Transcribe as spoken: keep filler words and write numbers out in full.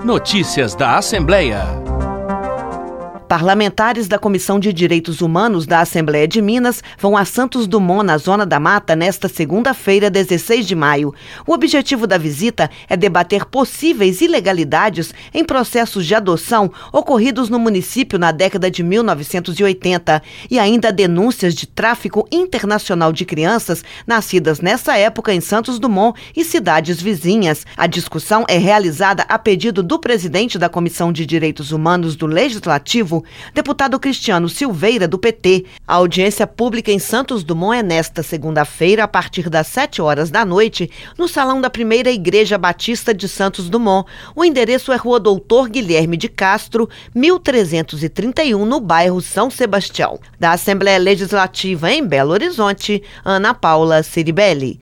Notícias da Assembleia. Parlamentares da Comissão de Direitos Humanos da Assembleia de Minas vão a Santos Dumont, na Zona da Mata, nesta segunda-feira, dezesseis de maio. O objetivo da visita é debater possíveis ilegalidades em processos de adoção ocorridos no município na década de mil novecentos e oitenta e ainda denúncias de tráfico internacional de crianças nascidas nessa época em Santos Dumont e cidades vizinhas. A discussão é realizada a pedido do presidente da Comissão de Direitos Humanos do Legislativo, deputado Cristiano Silveira, do P T. A audiência pública em Santos Dumont é nesta segunda-feira, a partir das sete horas da noite, no salão da Primeira Igreja Batista de Santos Dumont. O endereço é Rua Doutor Guilherme de Castro, mil trezentos e trinta e um, no bairro São Sebastião. Da Assembleia Legislativa em Belo Horizonte, Ana Paula Ciribelli.